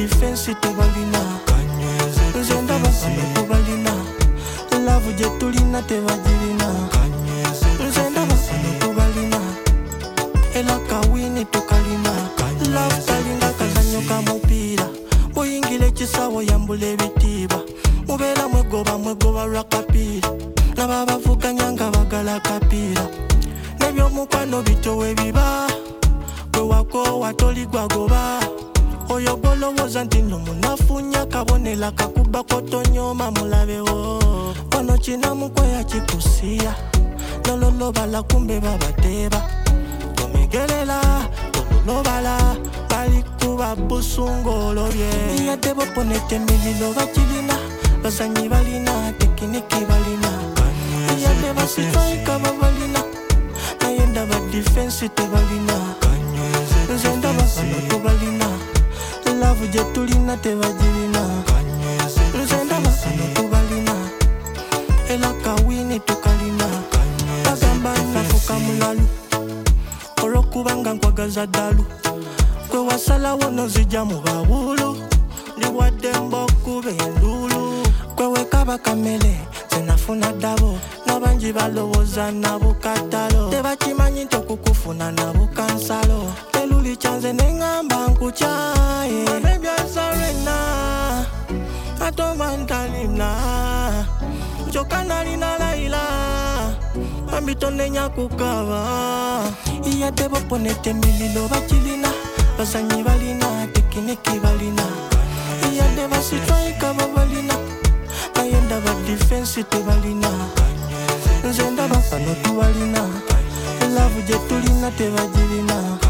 defense tebalina nze ndaba bano tubalina love gye tulina tebagirina nze ndaba bano tubalina era kawini tukalina love kalinga kazanyo ka mupiira buyingira ekisawo yambula ebitiibwa mubeera mwegoba lwakapiira n'ababavuganya nga bagala kapiira n'ebyomukwano bitowe biba gwe wakoowa toligwagoba oyo golowooza nti nno munafunya kabonera kakuba kotonyooma mulabewo wano kinamukweya kikusiya nololobala kumbe babateeba tomegerera tololobala balikuba busungu olobye yadde boponete emiliro bakirina bazanyi balina tekiniki balina yadde basitwaika babalina naye ndaba defense tebalina nze ndaba bano tubalina love gye tulina tebagirina nze ndaba bano tubalina era kawini tukalina bagamba nafuka mulalu olw'okubanga nkwagaza ddalu gwe wasalawo nozijja mu bawulu ndiwadde mbokuba enduulu gwe wekaba kamere zenafuna ddabo n'abangi balowooza nabukatalo tebakimanyi nti okukufuna nabukansalo teluli kyanze neŋŋamba nkukyaye nebyasalwena atomantalina kyokka nalina layira ambitonenya kukaba yadde boponete emiliro bakirina bazanyi balina tekiniki balina yadde basitwaika babalina naye ndaba defense tebalina nze ndaba bano tubalina love gye tulina tebagirina